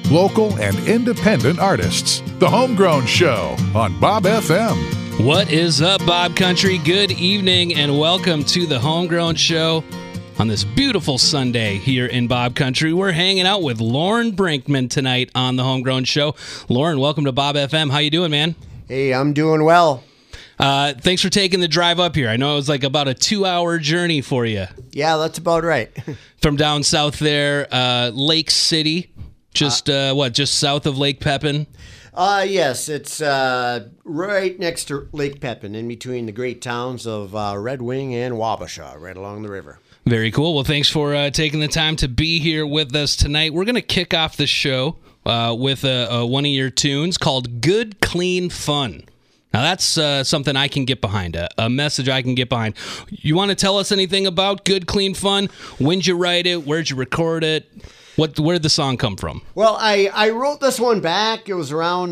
local, and independent artists. The Homegrown Show on Bob FM. What is up, Bob Country? Good evening and welcome to the Homegrown Show. On this beautiful Sunday here in Bob Country, we're hanging out with Lauren Brinkman tonight on the Homegrown Show. Lauren, welcome to Bob FM. How you doing, man? Hey, I'm doing well. Thanks for taking the drive up here. I know it was like about a 2-hour journey for you. Yeah, that's about right. From down south there, Lake City, just south of Lake Pepin? Yes, it's right next to Lake Pepin, in between the great towns of Red Wing and Wabasha, right along the river. Very cool. Well, thanks for taking the time to be here with us tonight. We're going to kick off the show with one of your tunes called Good Clean Fun. Now, that's something I can get behind, a message I can get behind. You want to tell us anything about Good Clean Fun? When'd you write it? Where'd you record it? Where'd the song come from? Well, I wrote this one back. It was around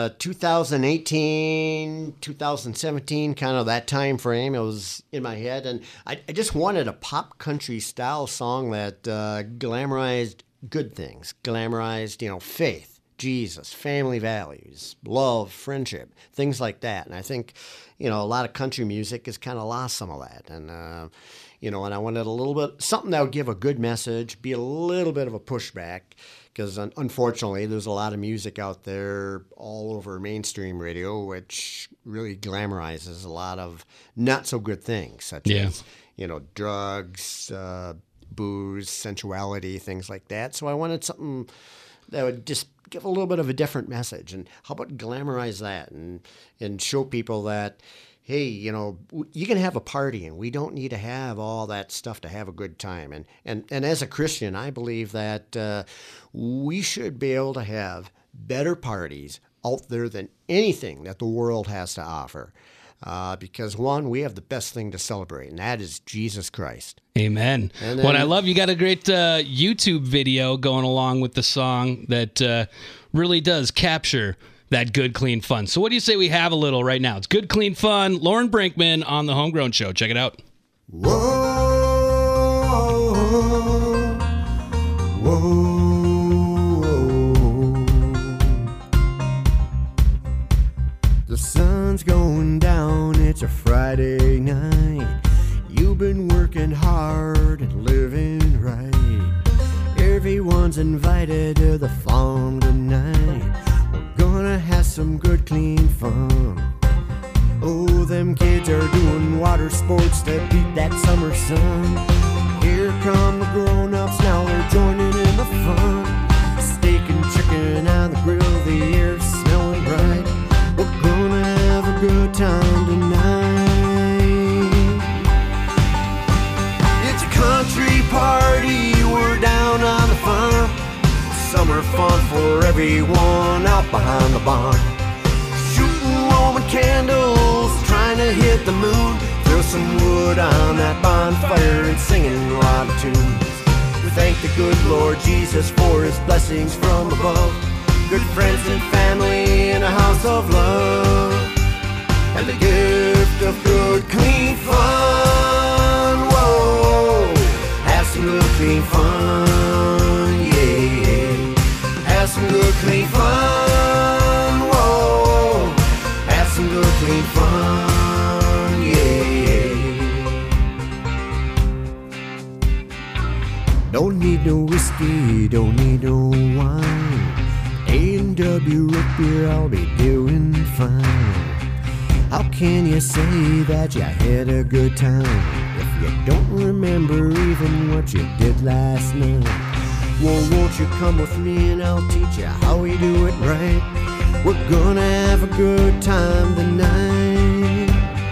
2018, 2017, kind of that time frame. It was in my head, and I just wanted a pop country style song that glamorized good things, glamorized, faith, Jesus, family values, love, friendship, things like that. And I think, a lot of country music has kind of lost some of that. And, and I wanted a little bit, something that would give a good message, be a little bit of a pushback, because unfortunately there's a lot of music out there all over mainstream radio, which really glamorizes a lot of not so good things, such as, drugs, booze, sensuality, things like that. So I wanted something that would just give a little bit of a different message. And how about glamorize that and show people that, hey, you can have a party and we don't need to have all that stuff to have a good time. And as a Christian, I believe that we should be able to have better parties out there than anything that the world has to offer. Because one, we have the best thing to celebrate, and that is Jesus Christ. Amen. And then, what I love, you got a great YouTube video going along with the song that really does capture that good, clean fun. So what do you say we have a little right now? It's Good, Clean Fun, Lauren Brinkman on the Homegrown Show. Check it out. Whoa, whoa. The sun's going down, it's a Friday night. You've been working hard and living right. Everyone's invited to the farm tonight. We're gonna have some good, clean fun. Oh, them kids are doing water sports to beat that summer sun. Here come the grown-ups, now they're joining in the fun. Steak and chicken on the grill, the air's smelling bright. We're gonna have a good time tonight. It's a country party, we're down on the farm. Summer fun for everyone out behind the barn. Shooting Roman candles, trying to hit the moon. Throw some wood on that bonfire and singing a lot of tunes. We thank the good Lord Jesus for his blessings from above. Good friends and family in a house of love. And the gift of good, clean fun. Whoa, have some good, clean fun, yeah. Have some good, clean fun. Whoa, have some good, clean fun, yeah. Don't need no whiskey, don't need no wine. A&W root beer, I'll be doing fine. How can you say that you had a good time if you don't remember even what you did last night? Well, won't you come with me and I'll teach you how we do it right? We're gonna have a good time tonight.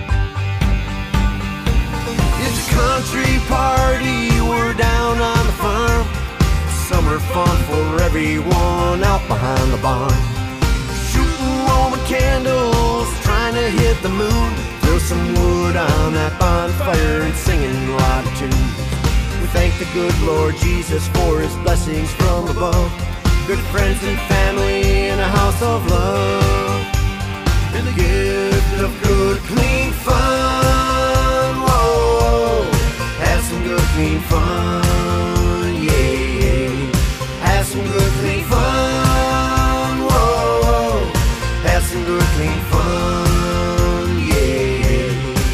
It's a country party, we're down on the farm. Summer fun for everyone out behind the barn. Shooting Roman candles, trying to hit the moon. Throw some wood on that bonfire and singing a lot of tunes. We thank the good Lord Jesus for his blessings from above. Good friends and family in a house of love. And the gift of good, clean fun. Whoa, have some good, clean fun, yeah. Have some good, clean fun. clean fun, yeah.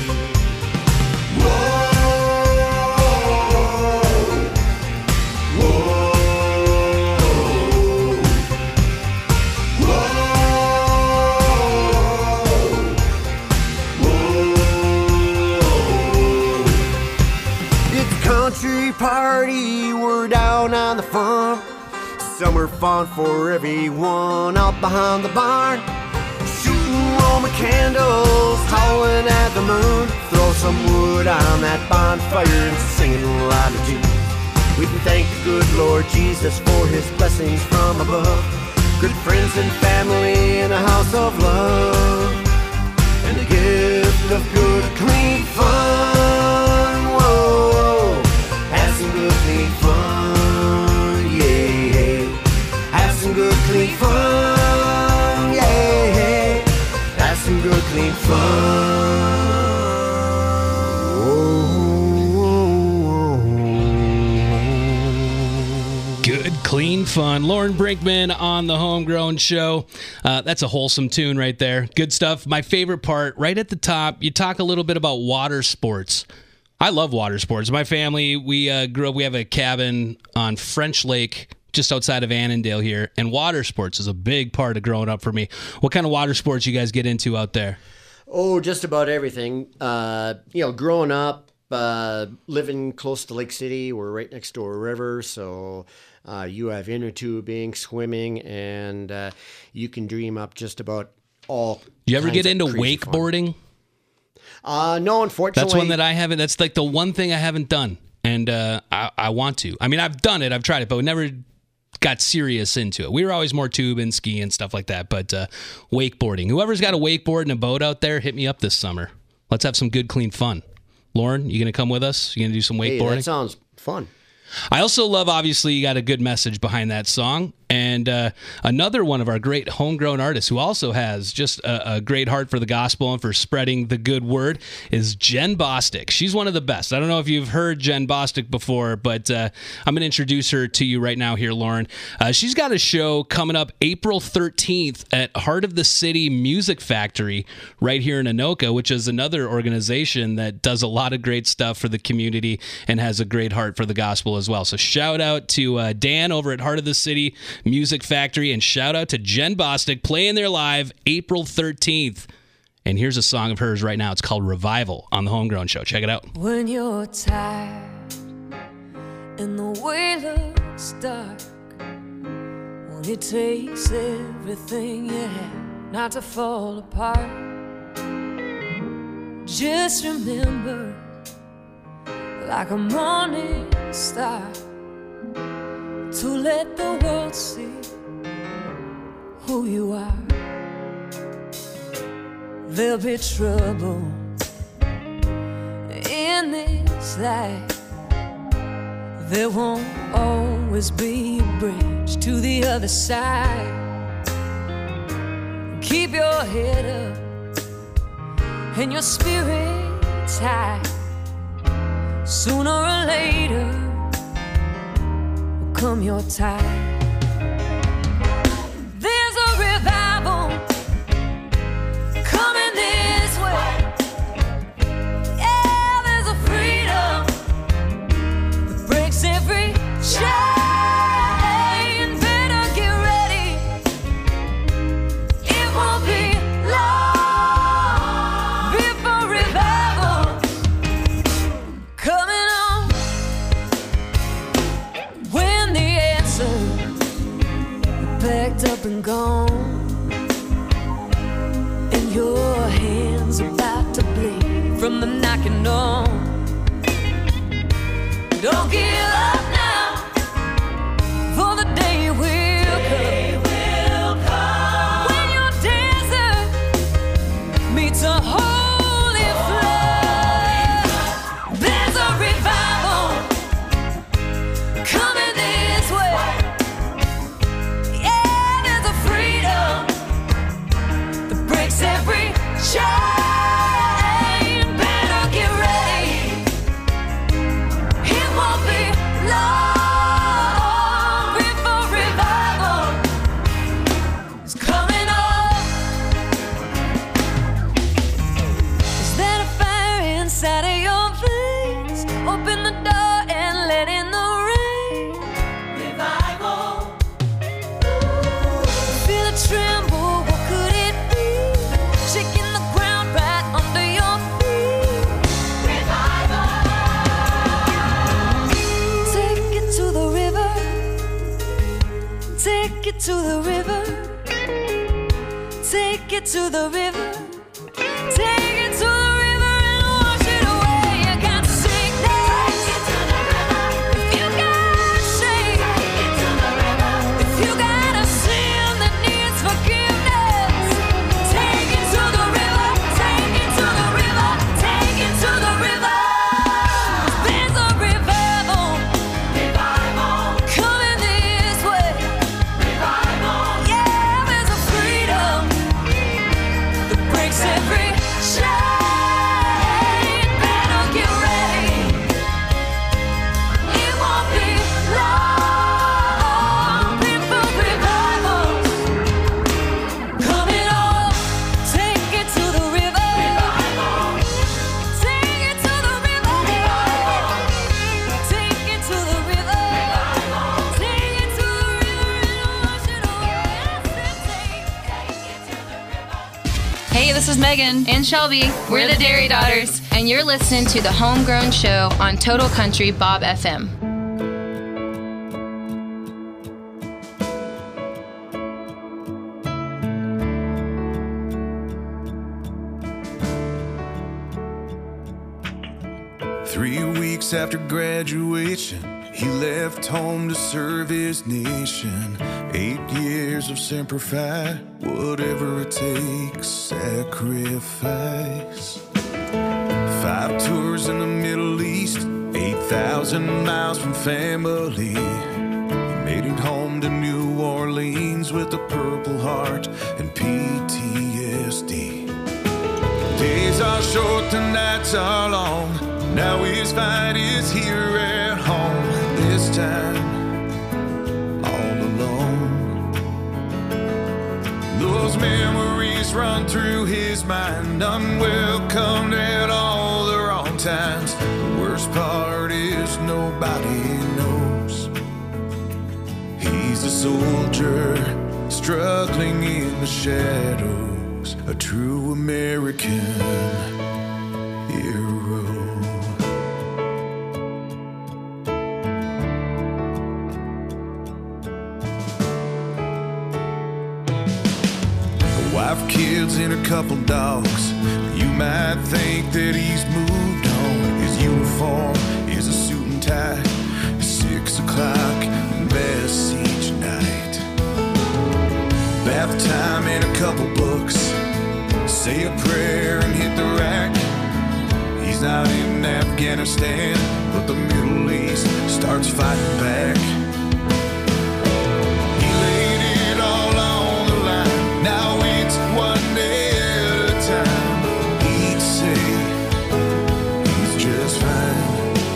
It's a country party, we're down on the farm. Summer fun for everyone out behind the barn. Shooting Roman candles, howling at the moon. Throw some wood on that bonfire and singing a lot of tunes. We can thank the good Lord Jesus for his blessings from above. Good friends and family in a house of love. And the gift of good, clean fun. Whoa, have some good, clean fun, yeah. Have some good, clean fun, yeah. Have some good, clean fun. Good, clean fun. Lauren Brinkman on the Homegrown Show. That's a wholesome tune right there. Good stuff. My favorite part, right at the top, you talk a little bit about water sports. I love water sports. My family, we grew up, we have a cabin on French Lake just outside of Annandale here, and water sports is a big part of growing up for me. What kind of water sports you guys get into out there? Oh, just about everything. Growing up, living close to Lake City, we're right next to a river, so you have inner tubing, swimming, and you can dream up just about all. You ever get into crazy wakeboarding? No, unfortunately. That's one that I haven't. That's like the one thing I haven't done, and I want to. I mean, I've done it, I've tried it, but we never got serious into it. We were always more tubing, skiing, and stuff like that. But wakeboarding. Whoever's got a wakeboard and a boat out there, hit me up this summer. Let's have some good, clean fun. Lauren, you gonna come with us? You gonna do some wakeboarding? Hey, that sounds fun. I also love, obviously, you got a good message behind that song. And another one of our great homegrown artists who also has just a great heart for the gospel and for spreading the good word is Jen Bostic. She's one of the best. I don't know if you've heard Jen Bostic before, but I'm going to introduce her to you right now here, Lauren. She's got a show coming up April 13th at Heart of the City Music Factory right here in Anoka, which is another organization that does a lot of great stuff for the community and has a great heart for the gospel as well. So shout out to Dan over at Heart of the City Music Factory, and shout out to Jen Bostic playing there live April 13th. And here's a song of hers right now. It's called Revival on the Homegrown Show. Check it out. When you're tired and the way looks dark, when it takes everything you have not to fall apart, just remember, like a morning star, to let the world see who you are. There'll be trouble in this life. There won't always be a bridge to the other side. Keep your head up and your spirits high. Sooner or later will come your time. There's a revival coming this way. Yeah, there's a freedom that breaks every chain. Better get ready, it won't be long before revival coming on. When the answers are packed up and gone, and your hands about to bleed from the knocking on, don't give up now, for the day will come. When your desert meets a holy flood, there's a revival coming this way. Yeah, there's a freedom that breaks every chain. Better get ready, it won't be long Take it to the river. Take it to the river. Take it to the river and wash it away. You got sickness. Take it to the river. If you got shame. Take it to the river. If you got a sin that needs forgiveness. Take it to the river. Take it to the river. Take it to the river. There's a revival. Revival. Coming this way. Revival. Yeah, there's a freedom that breaks every chain. Better get ready. It won't be long before revivals coming on. Take it to the river. Take it to the river. Take it to the river. Take it to the river and wash it away. Take it to the river. Hey, this is Megan and Shelby. We're the Dairy Daughters, and you're listening to the Homegrown Show on Total Country Bob FM. Three weeks after graduation, he left home to serve his nation. 8 years of Semper Fi, whatever it takes, sacrifice. 5 tours in the Middle East, 8,000 miles from family. He made it home to New Orleans with a Purple Heart and PTSD. Days are short, the nights are long. Now his fight is here at home. This time, all alone. Those memories run through his mind, unwelcomed at all the wrong times. The worst part is nobody knows. He's a soldier struggling in the shadows, a true American hero. Wife, kids, and a couple dogs. You might think that he's moved on. His uniform is a suit and tie. 6 o'clock, mass each night. Bath time and a couple books. Say a prayer and hit the rack. He's not in Afghanistan, but the Middle East starts fighting back. He laid it all on the line. Now it's one day at a time. He'd say he's just fine.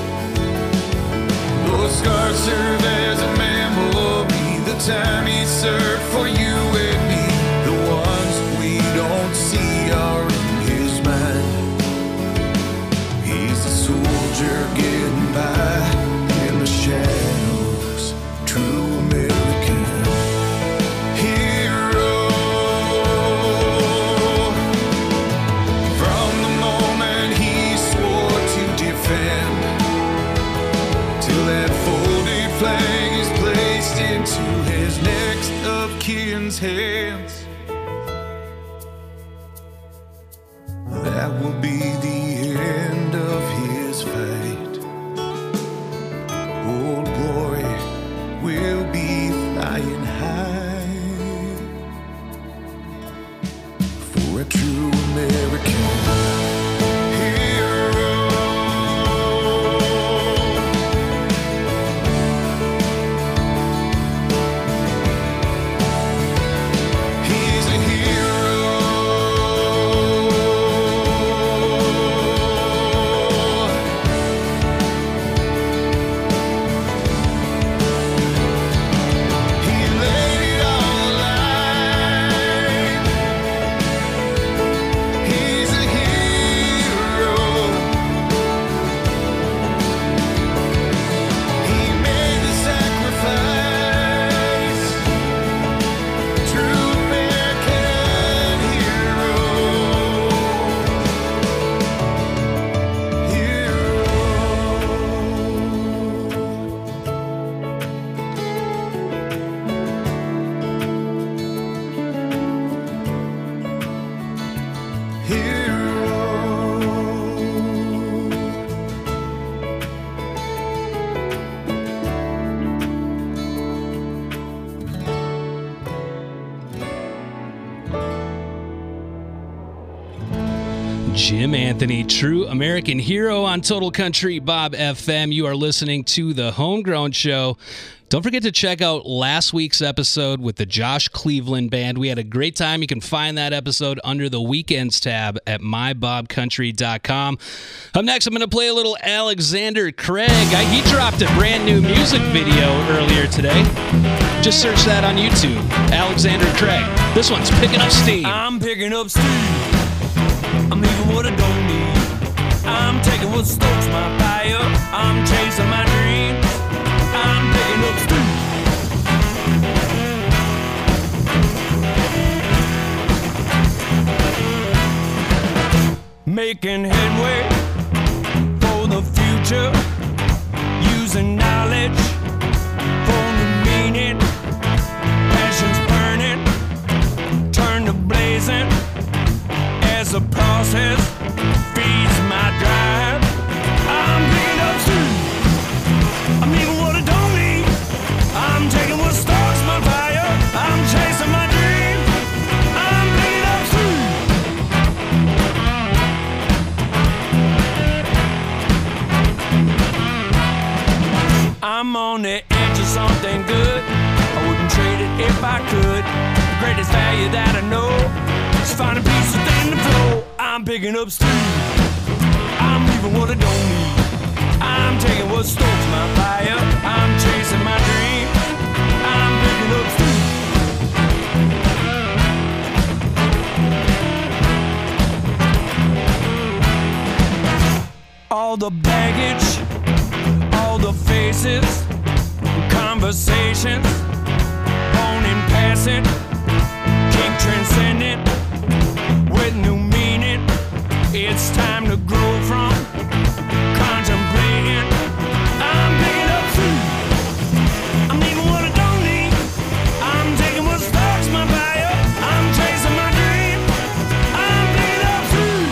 Those scars serve as a memory. The time he served for you and me. The ones we don't see are in his mind. He's a soldier getting by in the shadows. True American hero. From the moment he swore to defend, till that folded flag is placed into his next of kin's hands. That will be the end of his fight. Old glory will be flying high for a true American hero. He's a hero. Jim Anthony, true American hero on Total Country Bob FM. You are listening to The Homegrown Show. Don't forget to check out last week's episode with the Josh Cleveland Band. We had a great time. You can find that episode under the Weekends tab at mybobcountry.com. Up next, I'm going to play a little Alexander Craig. He dropped a brand new music video earlier today. Just search that on YouTube. Alexander Craig. This one's Picking Up Steam. I'm picking up steam. I'm leaving what I don't need. I'm taking what stokes my fire. I'm chasing my dreams. I'm picking up steam. Making headway for the future. Using knowledge for new meaning. Passion's burning. Turn to blazing. As a process feeds my drive. I'm picking up steam. I'm leaving what I don't need. I'm taking what starts my fire. I'm chasing my dream. I'm picking up steam. I'm on the edge of something good. I wouldn't trade it if I could. The greatest value that I know is find a piece within the flow. I'm picking up steam. I'm leaving what I don't need. I'm taking what stokes my fire. I'm chasing my dream. I'm picking up steam. All the baggage, all the faces, conversations, born in passing, keep transcending with new meaning. It's time to grow from contemplating. I'm picking up steam. I'm leaving what I don't need. I'm taking what sparks my fire. I'm chasing my dream. I'm picking up steam.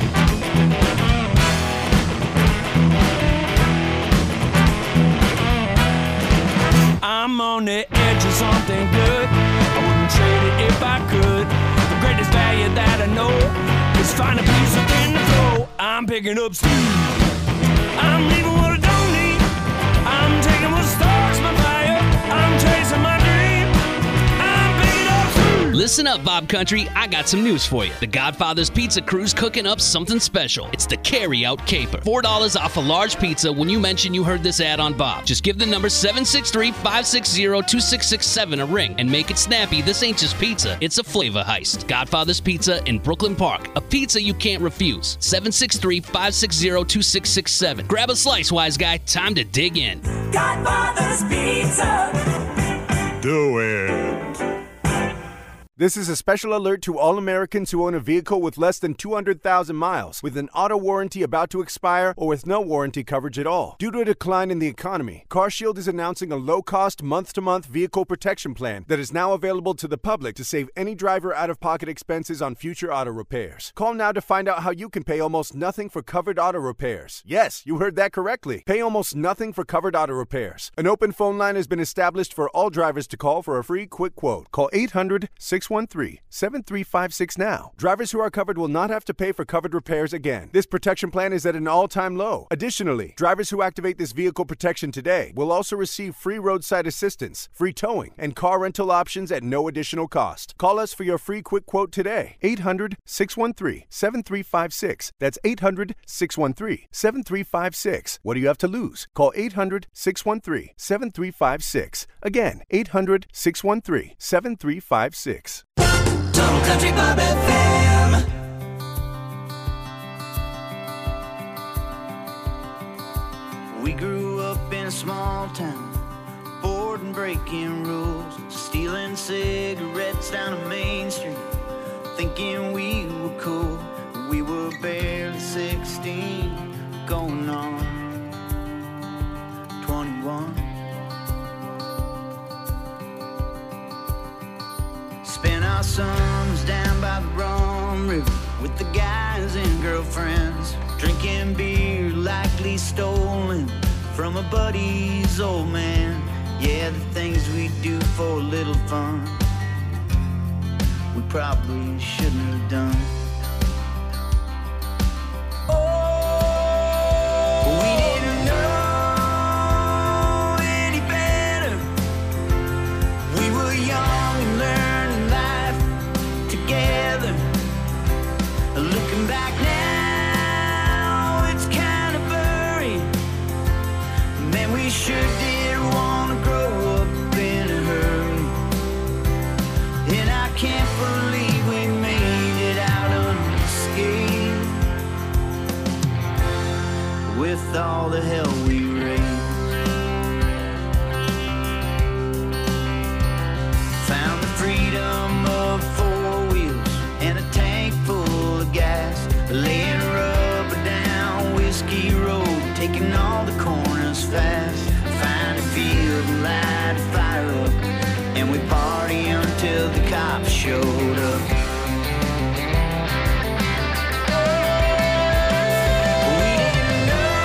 I'm on the edge of something good. I wouldn't trade it if I could. The greatest value that I know is find a piece within the flow. I'm picking up steam. I'm leaving what I don't need. I'm taking what starts my fire. I'm chasing my dream. I'm picking up steam. Listen up, Bob Country. I got some news for you. The Godfather's Pizza Crew's cooking up something special. It's the Carry-Out Caper. $4 off a large pizza when you mention you heard this ad on Bob. Just give the number 763-560-2667 a ring and make it snappy. This ain't just pizza. It's a flavor heist. Godfather's Pizza in Brooklyn Park. A pizza you can't refuse. 763-560-2667. Grab a slice, wise guy. Time to dig in. Godfather's Pizza. Do it. This is a special alert to all Americans who own a vehicle with less than 200,000 miles, with an auto warranty about to expire, or with no warranty coverage at all. Due to a decline in the economy, CarShield is announcing a low-cost, month-to-month vehicle protection plan that is now available to the public to save any driver out-of-pocket expenses on future auto repairs. Call now to find out how you can pay almost nothing for covered auto repairs. Yes, you heard that correctly. Pay almost nothing for covered auto repairs. An open phone line has been established for all drivers to call for a free quick quote. Call 800-613-7356 now. Drivers who are covered will not have to pay for covered repairs again. This protection plan is at an all-time low. Additionally, drivers who activate this vehicle protection today will also receive free roadside assistance, free towing, and car rental options at no additional cost. Call us for your free quick quote today. 800-613-7356. That's 800-613-7356. What do you have to lose? Call 800-613-7356. Again, 800-613-7356. Total Country Bob FM. We grew up in a small town, bored and breaking rules, stealing cigarettes down a main street, thinking we were cool. We were barely 16, going on 21. Spent our summers down by the Rum River with the guys and girlfriends, drinking beer likely stolen from a buddy's old man. Yeah, the things we do for a little fun, we probably shouldn't have done. can't believe we made it out unscathed with all the hell we raised. Found the freedom of 4 wheels and a tank full of gas, laying rubber down Whiskey Road, taking all the corners fast. Find a field and light a fire up, and we party until the cops showed up. We didn't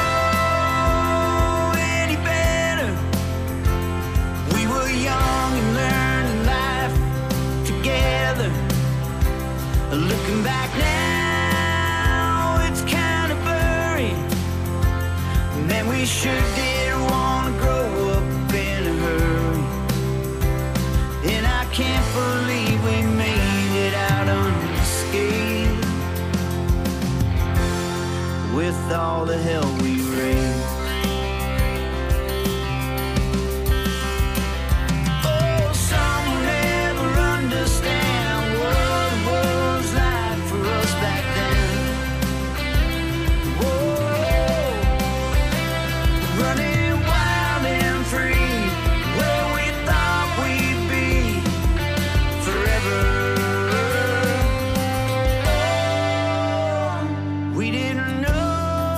know any better. We were young and learning life together. Looking back now, it's kind of blurry. Man, we sure did want to grow up in a hurry. And I can't believe we made it out unscathed with all the hell we raised. Oh, some will never understand what it was like for us back then. Whoa, running wild and free, where we thought we'd be forever. Oh, we didn't know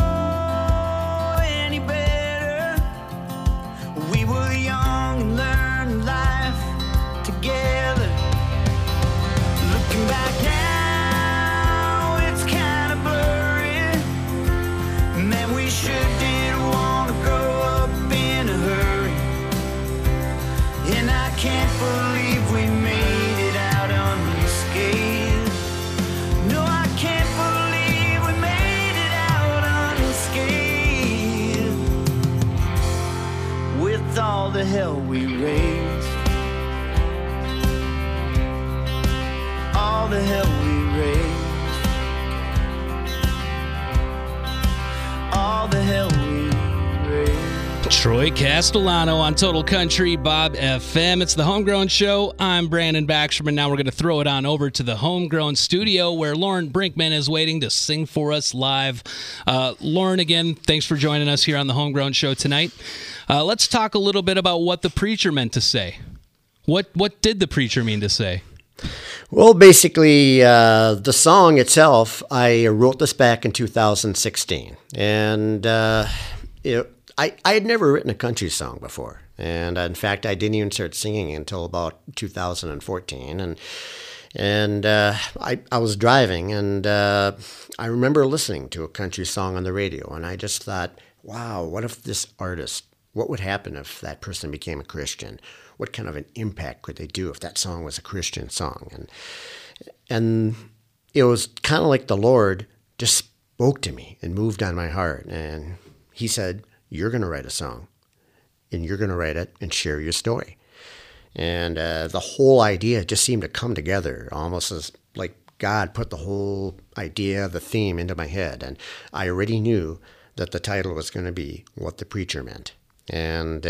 any better. We were young and learned life together. Looking back now, it's kind of blurry. Man, we sure did want to grow up in a hurry. And I can't believe we made it out unscathed. No, I can't believe we made it out unscathed with all the hell we raised. All the hell we raised. All the hell we raised. Troy Castellano on Total Country Bob FM. It's the Homegrown Show. I'm Brandon Baxterman. Now we're going to throw it on over to the Homegrown studio where Lauren Brinkman is waiting to sing for us live. Lauren, again, thanks for joining us here on the Homegrown Show tonight. Let's talk a little bit about what the preacher meant to say. What did the preacher mean to say? Well, basically, the song itself, I wrote this back in 2016. And I had never written a country song before. And in fact, I didn't even start singing until about 2014. And I was driving, and I remember listening to a country song on the radio. And I just thought, wow, what if this artist, what would happen if that person became a Christian? What kind of an impact could they do if that song was a Christian song? And it was kind of like the Lord just spoke to me and moved on my heart. And he said, you're going to write a song, and you're going to write it and share your story. And the whole idea just seemed to come together, almost as like God put the whole idea, the theme into my head. And I already knew that the title was going to be What the Preacher Meant. And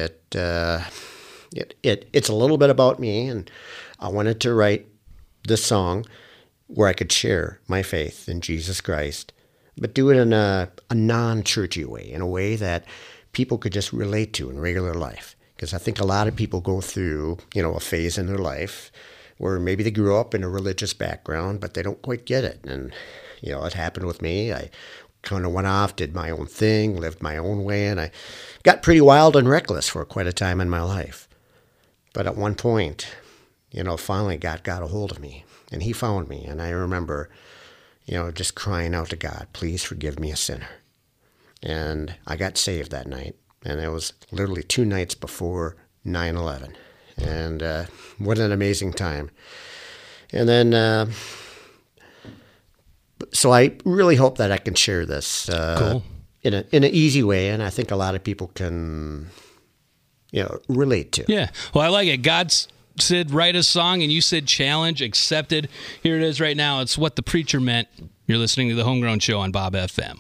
it's a little bit about me, and I wanted to write this song where I could share my faith in Jesus Christ, but do it in a non-churchy way, in a way that people could just relate to in regular life. Because I think a lot of people go through, a phase in their life where maybe they grew up in a religious background, but they don't quite get it. And, it happened with me. I kind of went off, did my own thing, lived my own way, and I got pretty wild and reckless for quite a time in my life. But at one point, finally God got a hold of me, and he found me. And I remember, just crying out to God, please forgive me, a sinner. And I got saved that night. And it was literally 2 nights before 9/11. And what an amazing time. And then, so I really hope that I can share this Cool. in an easy way. And I think a lot of people can, relate to. Yeah. Well, I like it. God said, write a song, and you said challenge, accepted. Here it is right now. It's What the Preacher Meant. You're listening to the Homegrown Show on Bob FM.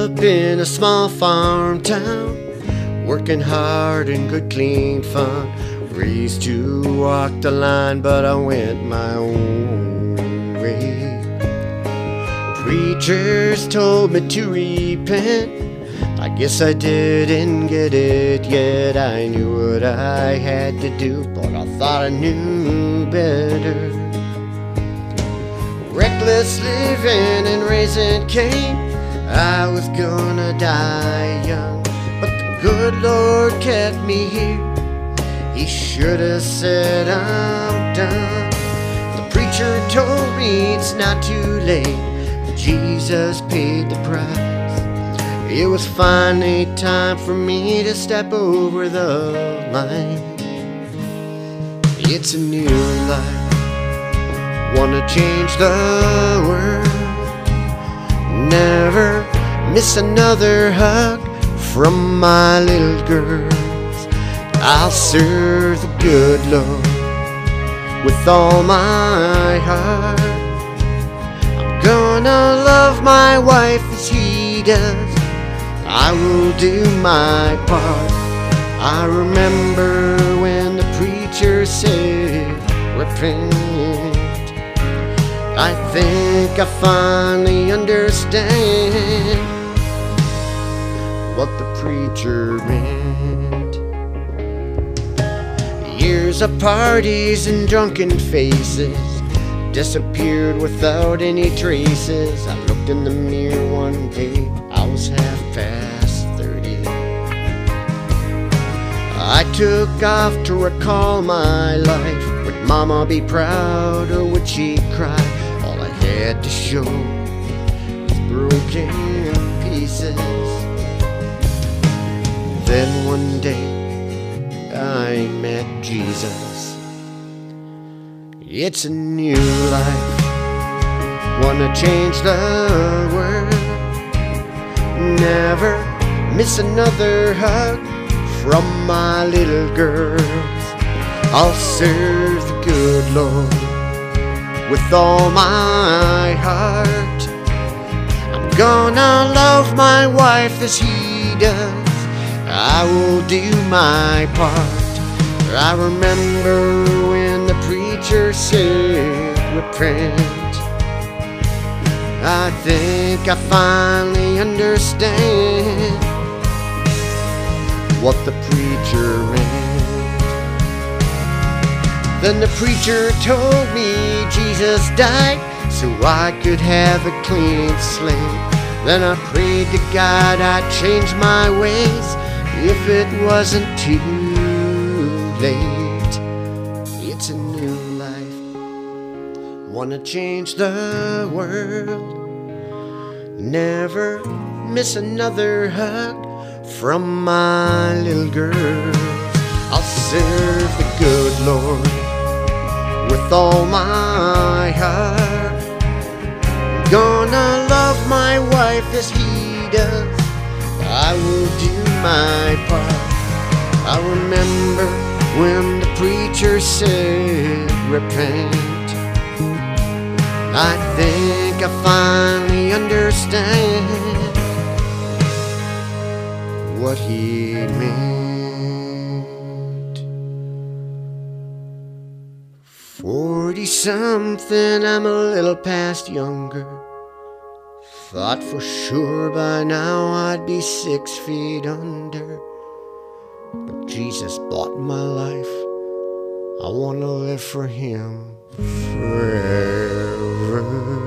up in a small farm town, working hard and good clean fun. Raised to walk the line, but I went my own way. Preachers told me to repent. I guess I didn't get it yet. I knew what I had to do, but I thought I knew better. Reckless living and raising Cain, I was gonna die young, but the good Lord kept me here. He should have said I'm done. The preacher told me it's not too late. Jesus paid the price. It was finally time for me to step over the line. It's a new life, wanna change the world. Never miss another hug from my little girls. I'll serve the good Lord with all my heart. I'm gonna love my wife as He does. I will do my part. I remember when the preacher said, repent. I think I finally understand what the preacher meant. Years of parties and drunken faces disappeared without any traces. I looked in the mirror one day, I was half past 30. I took off to recall my life. Would Mama be proud or would she cry? All I had to show was broken pieces. Then one day I met Jesus. It's a new life, wanna change the world. Never miss another hug from my little girls. I'll serve the good Lord with all my heart. I'm gonna love my wife as He does. I will do my part. I remember when the preacher said, repent. I think I finally understand what the preacher meant. Then the preacher told me Jesus died so I could have a clean slate. Then I prayed to God I'd change my ways if it wasn't too late. It's a new life, wanna change the world. Never miss another hug from my little girls. I'll serve the good Lord with all my heart. Gonna love my wife as He does. I will do my part. I remember when the preacher said, repent. I think I finally understand what he meant. 40-something, I'm a little past younger. Thought for sure by now I'd be 6 feet under. But Jesus bought my life. I want to live for Him forever.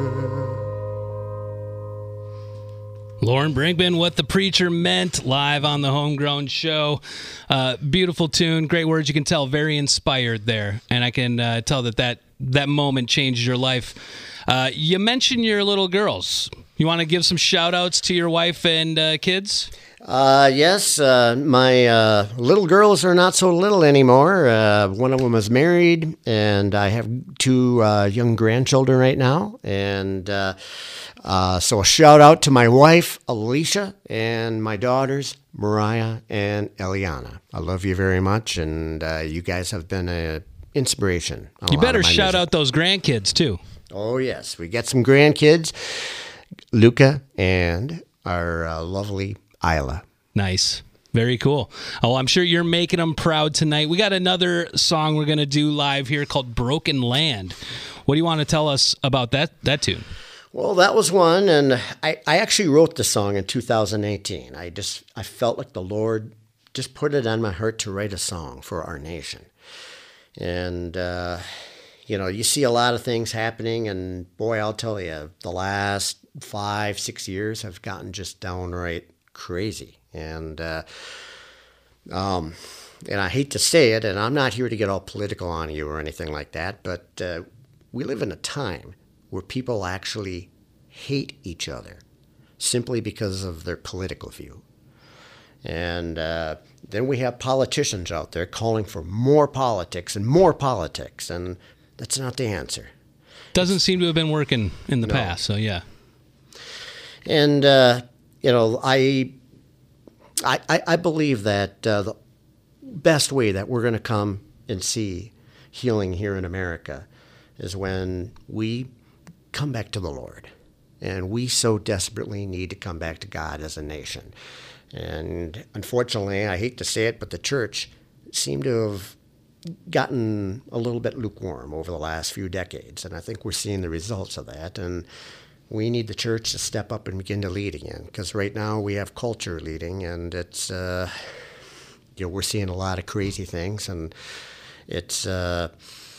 Lauren Brinkman, What the Preacher Meant, live on the Homegrown Show. Beautiful tune, great words. You can tell, very inspired there. And I can tell that moment changed your life. You mentioned your little girls. You want to give some shout-outs to your wife and kids? Yes, my little girls are not so little anymore. One of them is married, and I have 2 young grandchildren right now. And so a shout-out to my wife, Alicia, and my daughters, Mariah and Eliana. I love you very much, and you guys have been an inspiration. You better shout out those grandkids, too. Oh, yes. We got some grandkids. Luca and our lovely Isla. Nice. Very cool. Oh, I'm sure you're making them proud tonight. We got another song we're going to do live here called Broken Land. What do you want to tell us about that tune? Well, that was one, and I actually wrote the song in 2018. I felt like the Lord just put it on my heart to write a song for our nation. And, you see a lot of things happening, and boy, I'll tell you, the last 5-6 years have gotten just downright crazy. And I hate to say it, and I'm not here to get all political on you or anything like that, but we live in a time where people actually hate each other simply because of their political view. And then we have politicians out there calling for more politics, and that's not the answer. Doesn't seem to have been working in the past, so yeah. And, I believe that the best way that we're going to come and see healing here in America is when we come back to the Lord. And we so desperately need to come back to God as a nation. And unfortunately, I hate to say it, but the church seemed to have gotten a little bit lukewarm over the last few decades. And I think we're seeing the results of that. And we need the church to step up and begin to lead again, because right now we have culture leading, and it's we're seeing a lot of crazy things, and it's there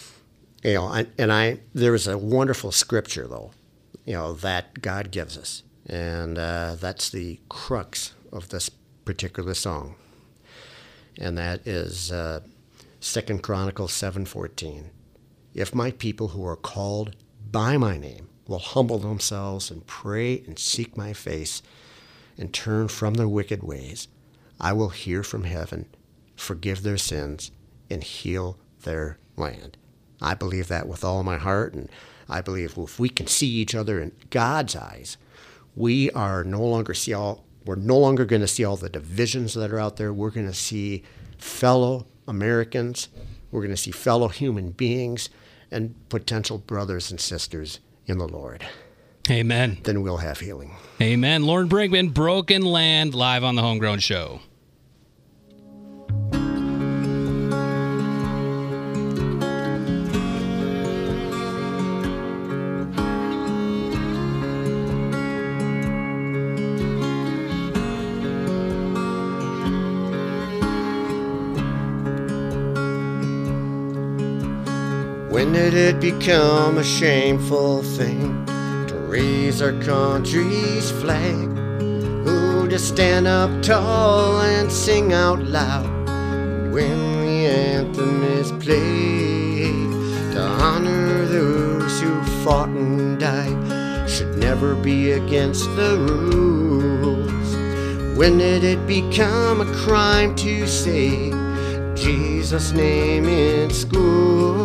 is a wonderful scripture though, that God gives us, and that's the crux of this particular song, and that is 2 Chronicles 7:14. If my people who are called by my name will humble themselves and pray and seek my face and turn from their wicked ways, I will hear from heaven, forgive their sins, and heal their land. I believe that with all my heart, and I believe if we can see each other in God's eyes, we're no longer going to see all the divisions that are out there. We're going to see fellow Americans. We're going to see fellow human beings and potential brothers and sisters in the Lord. Amen. Then we'll have healing. Amen. Lauren Brinkman, Broken Land, live on the Homegrown Show. When did it become a shameful thing to raise our country's flag? Who to stand up tall and sing out loud when the anthem is played? To honor those who fought and died should never be against the rules. When did it become a crime to say Jesus' name in school?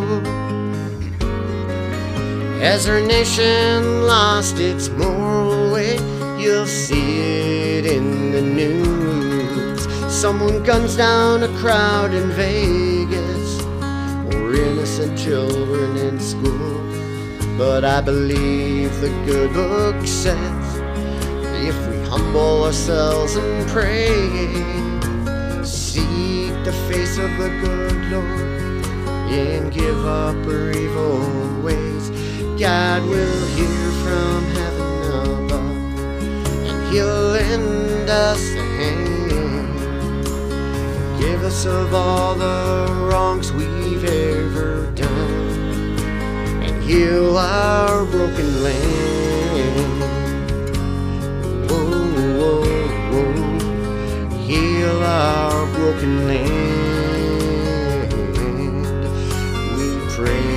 As our nation lost its moral way, you'll see it in the news. Someone guns down a crowd in Vegas, or innocent children in school. But I believe the good book says, if we humble ourselves and pray, seek the face of the good Lord, and give up our evil ways, God will hear from heaven above, and he'll lend us a hand, forgive us of all the wrongs we've ever done, and heal our broken land. Whoa, whoa, whoa. Heal our broken land, we pray.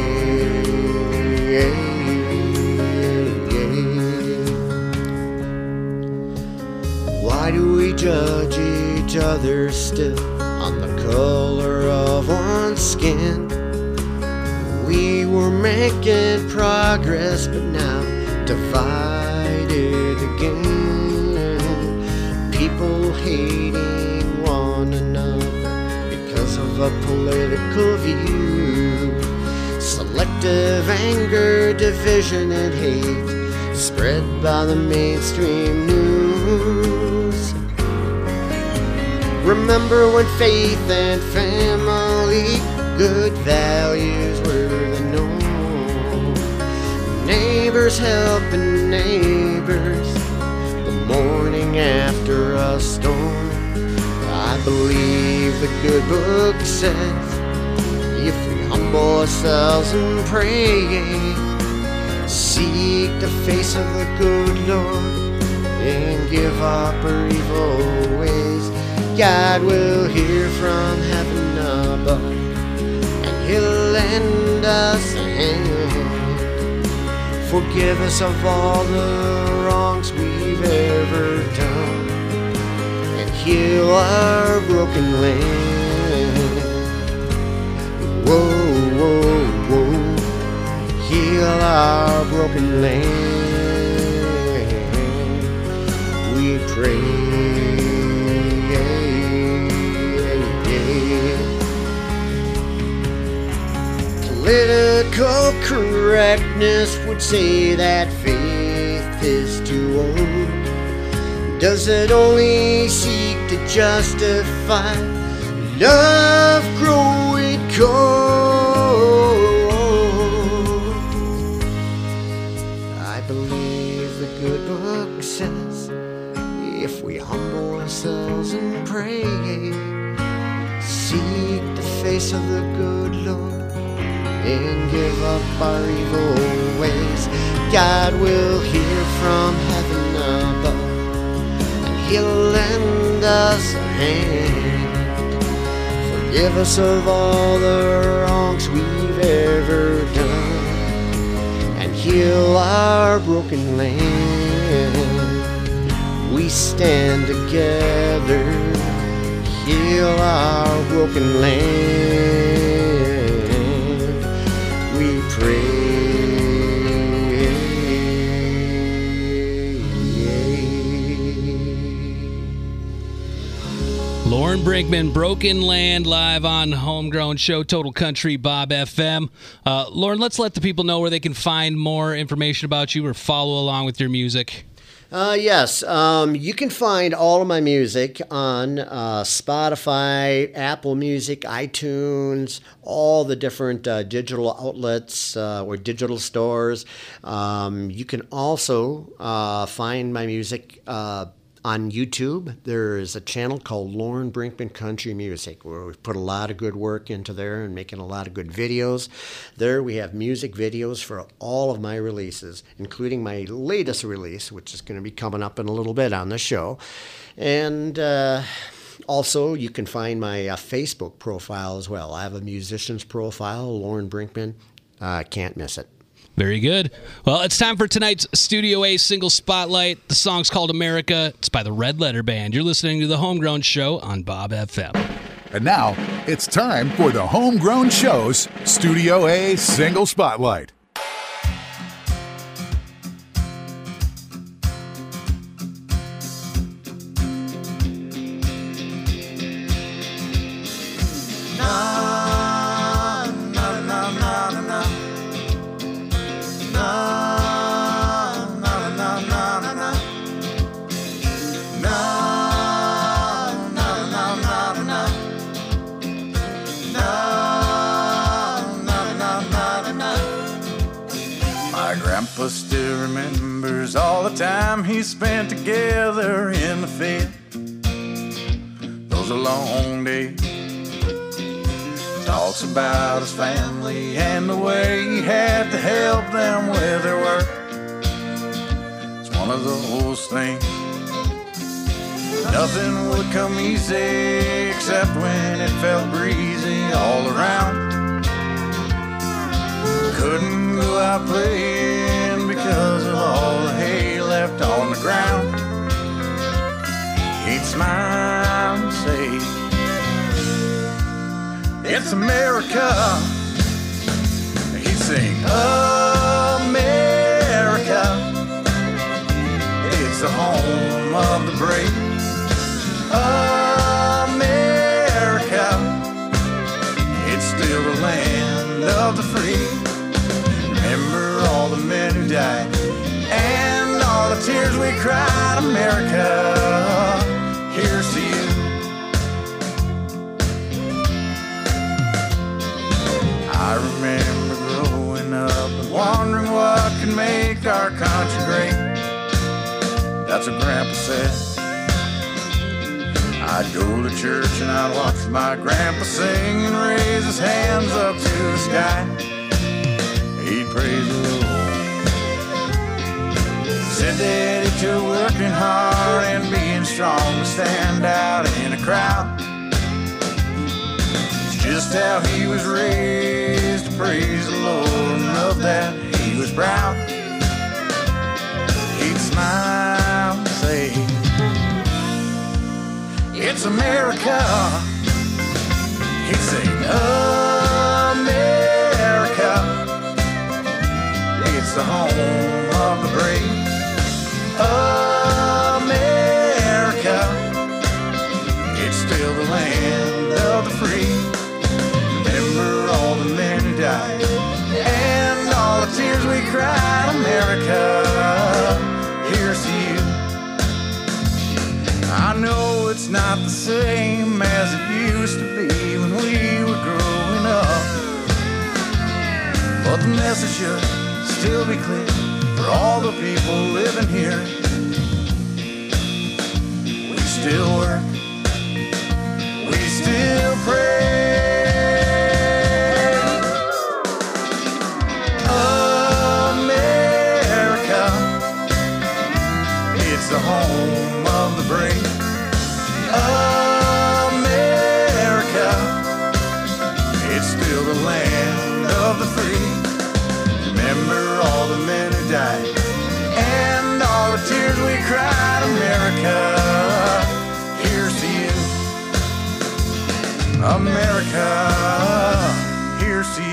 Why do we judge each other still on the color of one's skin? We were making progress, but now divided again. People hating one another because of a political view. Selective anger, division, and hate spread by the mainstream news. Remember when faith and family, good values were the norm. Neighbors helping neighbors the morning after a storm. I believe the good book says if we humble ourselves and pray, seek the face of the good Lord, and give up our evil ways, God will hear from heaven above, and He'll lend us a hand. Forgive us of all the wrongs we've ever done, and heal our broken land. Whoa, whoa, whoa, heal our broken land, we pray. Political correctness would say that faith is too old. Does it only seek to justify love growing cold? I believe the good book says if we humble ourselves and pray, seek the face of the good Lord, and give up our evil ways, God will hear from heaven above, and He'll lend us a hand. Forgive us of all the wrongs we've ever done, and heal our broken land. We stand together, heal our broken land. We pray. Lauren Brinkman, Broken Land, live on Homegrown Show, Total Country Bob FM. Lauren, let's let the people know where they can find more information about you or follow along with your music. Yes, you can find all of my music on Spotify, Apple Music, iTunes, all the different digital outlets or digital stores. You can also find my music on YouTube. There is a channel called Lauren Brinkman Country Music, where we've put a lot of good work into there and making a lot of good videos. There we have music videos for all of my releases, including my latest release, which is going to be coming up in a little bit on the show. And also, you can find my Facebook profile as well. I have a musician's profile, Lauren Brinkman. Can't miss it. Very good. Well, it's time for tonight's Studio A single spotlight. The song's called America. It's by the Red Letter Band. You're listening to The Homegrown Show on Bob FM. And now it's time for the Homegrown Show's Studio A single spotlight. Still remembers all the time he spent together in the field. Those are long days. Talks about his family and the way he had to help them with their work. It's one of those things. Nothing would come easy except when it felt breezy all around. Couldn't go out playing because of all the hay left on the ground. He'd smile and say, "It's America." He'd sing, "America, it's the home of the brave. America, it's still the land of the free. Remember all the men who died and tears we cried, America, here's to you. I remember growing up and wondering what could make our country great. That's what Grandpa said. I'd go to church and I'd watch my grandpa sing and raise his hands up to the sky. He'd praise the Lord. Said that he took working hard and being strong to stand out in a crowd. It's just how he was raised to praise the Lord, and of that he was proud. He'd smile and say, it's America. He'd say, America, it's the home of the brave. America, it's still the land of the free. Remember all the men who died and all the tears we cried, America, here's to you. I know it's not the same as it used to be when we were growing up, but the message should still be clear for all the people living here. We still work, we still pray. America, it's the home of the brave. America, it's still the land of the free. Remember all the men who died and all the tears we cried, America, here's to you. America, here's to you.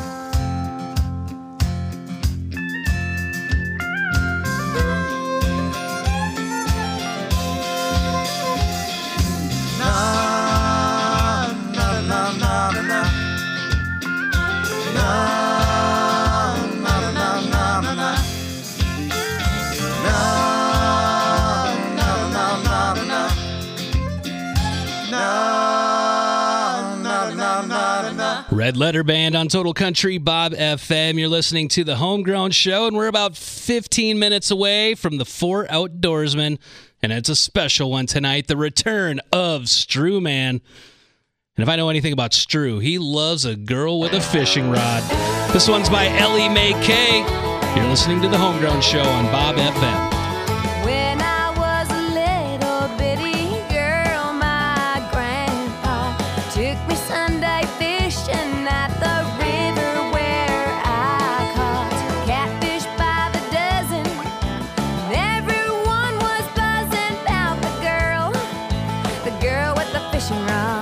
Red Letter Band on Total Country Bob FM. You're listening to the Homegrown Show, and we're about 15 minutes away from the Four Outdoorsmen, and it's a special one tonight, the return of Stru Man. And if I know anything about Stru, he loves a girl with a fishing rod. This one's by Ellie Mae Kay. You're listening to the Homegrown Show on Bob FM. When I was a little bitty girl, my grandpa took me Sunday fishing at the river where I caught catfish by the dozen. Everyone was buzzing about the girl with the fishing rod.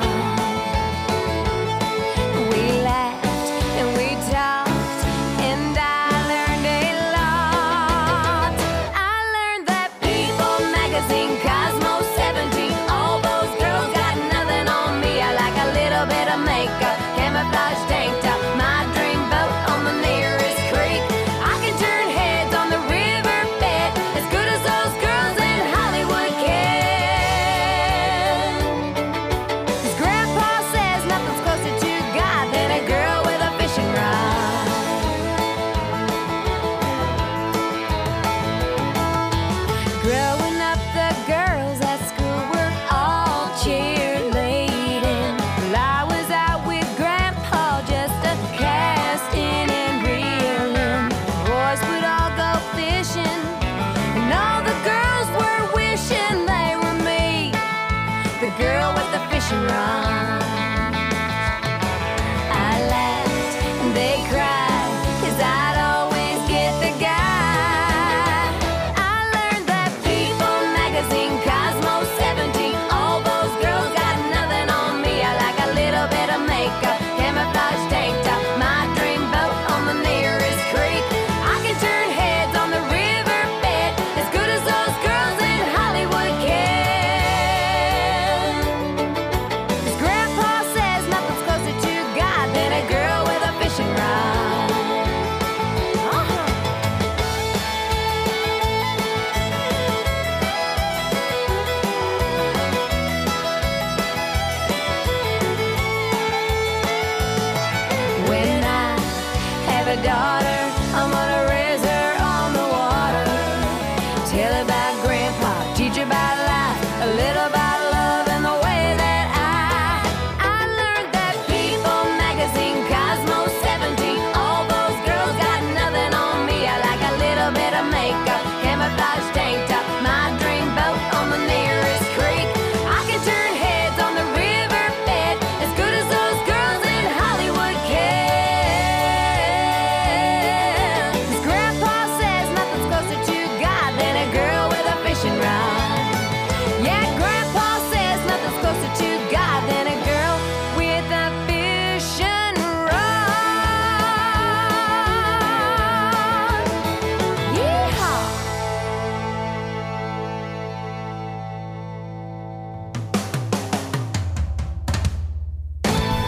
We laughed and we talked, and I learned a lot. I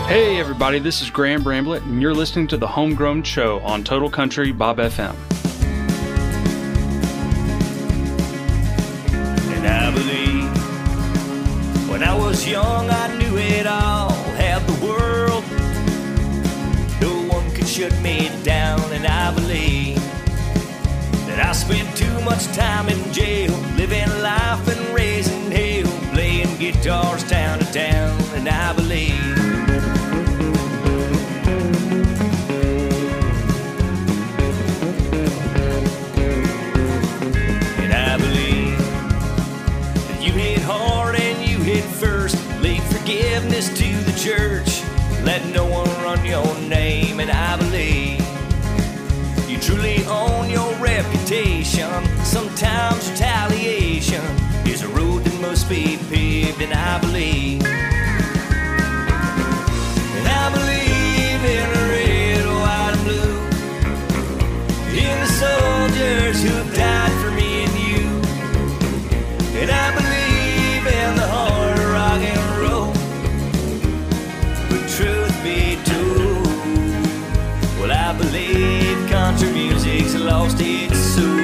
Hey everybody, this is Graham Bramblett, and you're listening to The Homegrown Show on Total Country Bob FM. And I believe when I was young I knew it all, had the world. No one could shut me down, and I believe that I spent too much time in jail, living life and raising hell, playing guitars town to town, and I believe first, leave forgiveness to the church, let no one run your name, and I believe you truly own your reputation. Sometimes retaliation is a road that must be paved, and I believe in red, white, and blue, in the soldiers who died for me and you, and I believe in the hard rock and roll. But truth be told, well, I believe country music's lost its soul.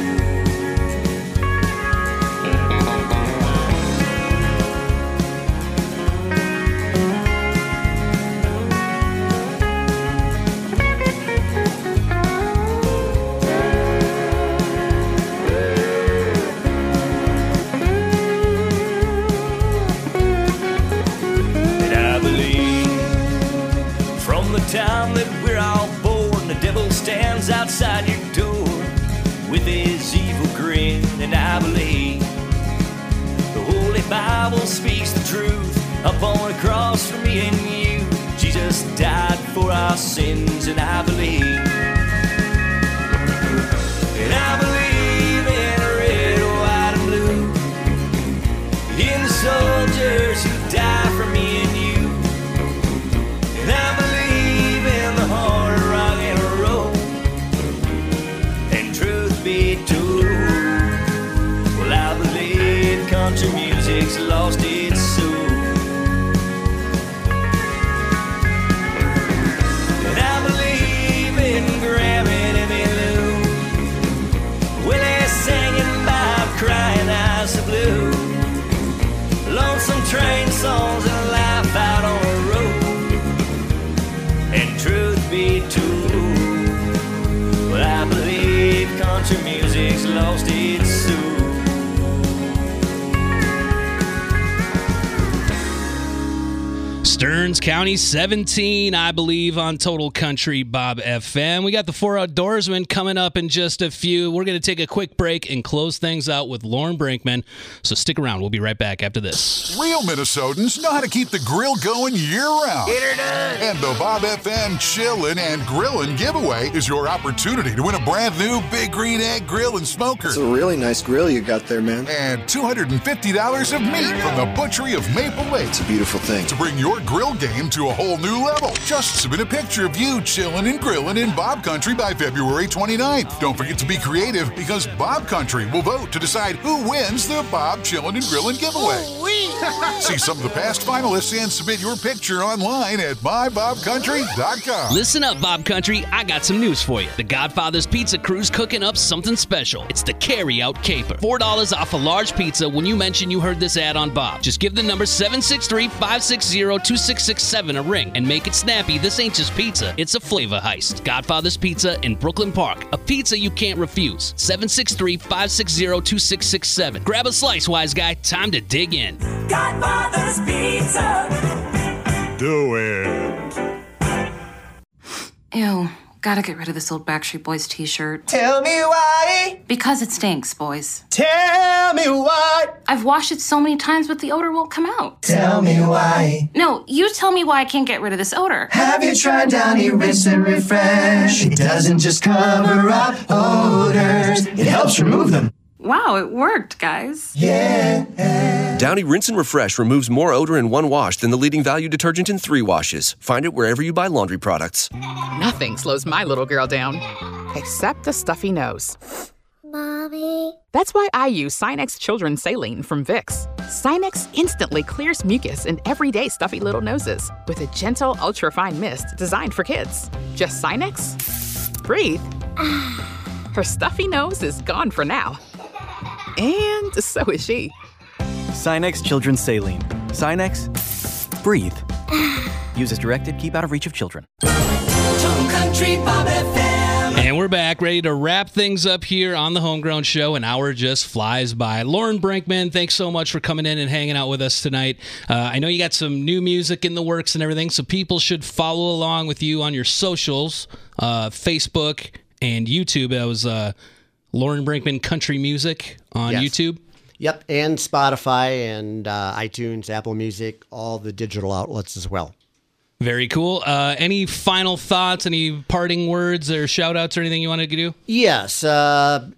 Time that we're all born, the devil stands outside your door with his evil grin, and I believe the Holy Bible speaks the truth. Up on a cross for me and you, Jesus died for our sins, and I believe in red, white, and blue, in the soldiers who die for me and you, and I believe hard rock and roll. And truth be told, well, I believe country music's lost its soul. And I believe in Grammy and Emmylou, Willie singing Bob crying eyes of blue, lonesome train songs and life out on the road. And truth be told, well, I believe country music's lost its soul. Stearns County 17, I believe, on Total Country Bob FM. We got the Four Outdoorsmen coming up in just a few. We're going to take a quick break and close things out with Lauren Brinkman. So stick around. We'll be right back after this. Real Minnesotans know how to keep the grill going year-round. Get her done. And the Bob FM Chillin' and Grillin' giveaway is your opportunity to win a brand new Big Green Egg Grill and Smoker. It's a really nice grill you got there, man. And $250 of meat from the Butchery of Maple Lake. It's a beautiful thing. To bring your grill game to a whole new level. Just submit a picture of you chillin' and grillin' in Bob Country by February 29th. Don't forget to be creative, because Bob Country will vote to decide who wins the Bob Chillin' and Grillin' giveaway. See some of the past finalists and submit your picture online at mybobcountry.com. Listen up, Bob Country. I got some news for you. The Godfather's Pizza Crew's cooking up something special. It's the Carry-Out Caper. $4 off a large pizza when you mention you heard this ad on Bob. Just give the number 763-560-2667 a ring and make it snappy. This ain't just pizza, it's a flavor heist. Godfather's Pizza in Brooklyn Park. A pizza you can't refuse. 763-560-2667. Grab a slice, wise guy. Time to dig in. Godfather's Pizza. Do it. Ew. Gotta get rid of this old Backstreet Boys t-shirt. Tell me why. Because it stinks, boys. Tell me why. I've washed it so many times, but the odor won't come out. Tell me why. No, you tell me why I can't get rid of this odor. Have you tried Downy Rinse and Refresh? It doesn't just cover up odors, it helps remove them. Wow, it worked, guys. Yeah. Downy Rinse and Refresh removes more odor in one wash than the leading value detergent in 3 washes. Find it wherever you buy laundry products. Nothing slows my little girl down, except a stuffy nose. Mommy. That's why I use Sinex Children's Saline from Vicks. Sinex instantly clears mucus in everyday stuffy little noses with a gentle, ultra-fine mist designed for kids. Just Sinex? Breathe. Her stuffy nose is gone for now. And so is she. Sinex Children's Saline. Sinex, breathe. Use as directed. Keep out of reach of children. Total Country Bob FM. And we're back, ready to wrap things up here on the Homegrown Show. An hour just flies by. Lauren Brinkman, thanks so much for coming in and hanging out with us tonight. I know you got some new music in the works and everything, so people should follow along with you on your socials, Facebook and YouTube. That was Lauren Brinkman Country Music on YouTube. Yep, and Spotify and iTunes, Apple Music, all the digital outlets as well. Very cool. Any final thoughts, any parting words or shout-outs or anything you wanted to do? Yes. The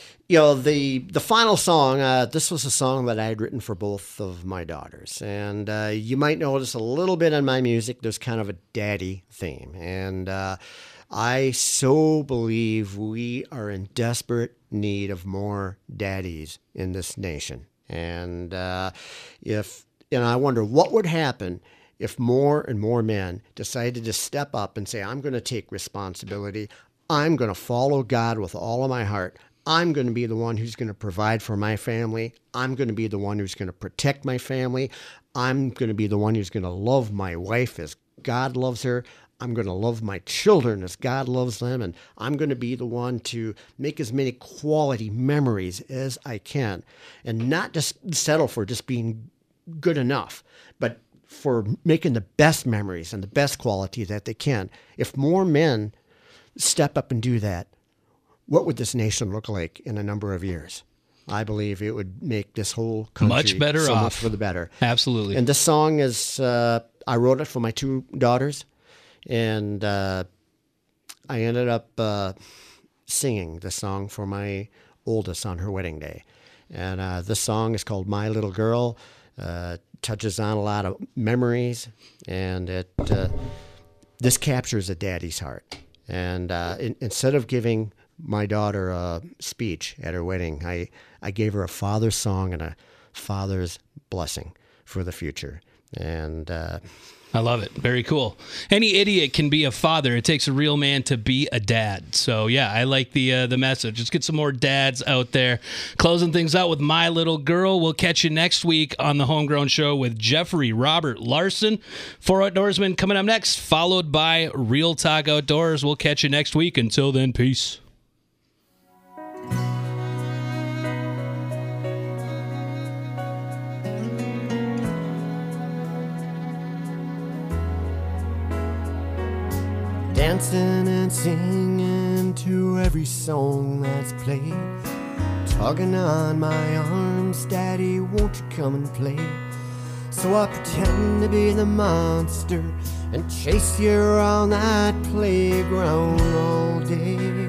final song, this was a song that I had written for both of my daughters. And you might notice a little bit in my music, there's kind of a daddy theme. And I so believe we are in desperate need of more daddies in this nation. And I wonder what would happen if more and more men decided to step up and say, I'm going to take responsibility. I'm going to follow God with all of my heart. I'm going to be the one who's going to provide for my family. I'm going to be the one who's going to protect my family. I'm going to be the one who's going to love my wife as God loves her. I'm going to love my children as God loves them. And I'm going to be the one to make as many quality memories as I can. And not just settle for just being good enough, but for making the best memories and the best quality that they can. If more men step up and do that, what would this nation look like in a number of years? I believe it would make this whole country much better so off. much for the better. Absolutely. And this song is, I wrote it for my two daughters, and I ended up singing the song for my oldest on her wedding day. And this song is called My Little Girl. Touches on a lot of memories, and this captures a daddy's heart. And instead of giving my daughter a speech at her wedding, I gave her a father's song and a father's blessing for the future. And I love it. Very cool. Any idiot can be a father. It takes a real man to be a dad. So, yeah, I like the message. Let's get some more dads out there. Closing things out with My Little Girl. We'll catch you next week on the Homegrown Show with Jeffrey Robert Larson. 4 Outdoorsmen coming up next, followed by Real Talk Outdoors. We'll catch you next week. Until then, peace. Dancing and singing to every song that's played, tugging on my arms, Daddy, won't you come and play? So I pretend to be the monster and chase you around that playground all day.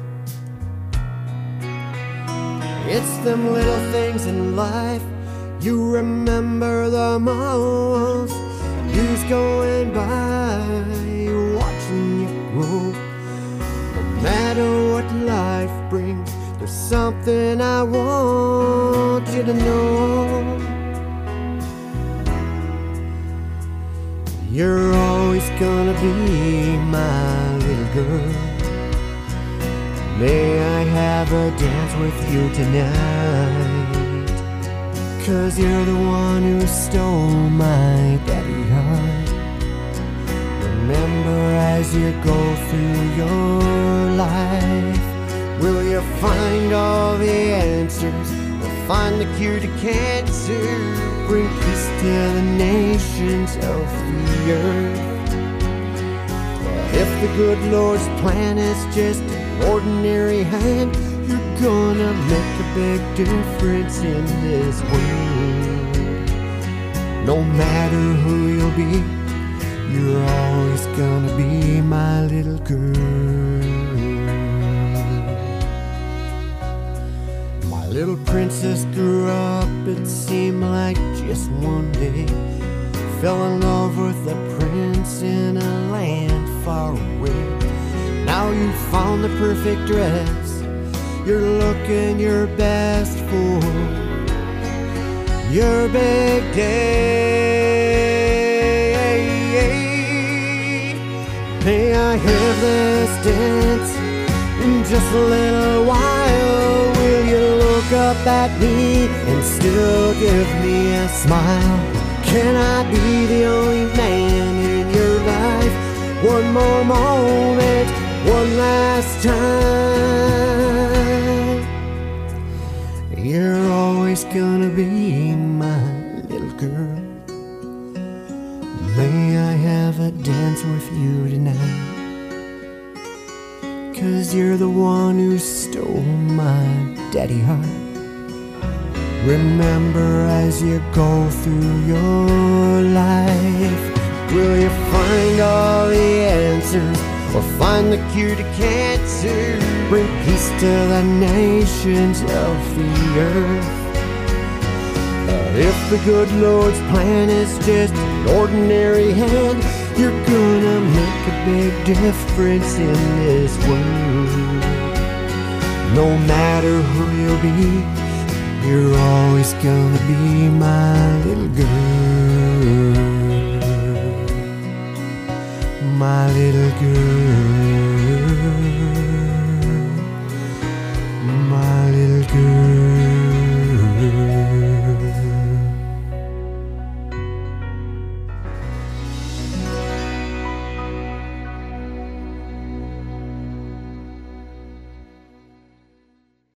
It's them little things in life you remember the most. Who's going by, watching you grow. No matter what life brings, there's something I want you to know. You're always gonna be my little girl. May I have a dance with you tonight? 'Cause you're the one who stole my daddy heart. Remember as you go through your life, will you find all the answers? Or find the cure to cancer? Bring peace to the nations of the earth. Well, if the good Lord's plan is just an ordinary hand, you're gonna make a big difference in this world. No matter who you'll be, you're always gonna be my little girl. My little princess grew up, it seemed like just one day. Fell in love with a prince in a land far away. Now you found the perfect dress, you're looking your best for your big day. May I have this dance in just a little while? Will you look up at me and still give me a smile? Can I be the only man in your life? One more moment, one last time. You're always gonna be my little girl. May I have a dance with you tonight? 'Cause you're the one who stole my daddy heart. Remember as you go through your life, will you find all the answers or find the cure to cancer? Bring peace to the nations of the earth. If the good Lord's plan is just an ordinary hand, you're gonna make a big difference in this world. No matter who you'll be, you're always gonna be my little girl. My little girl. My little girl.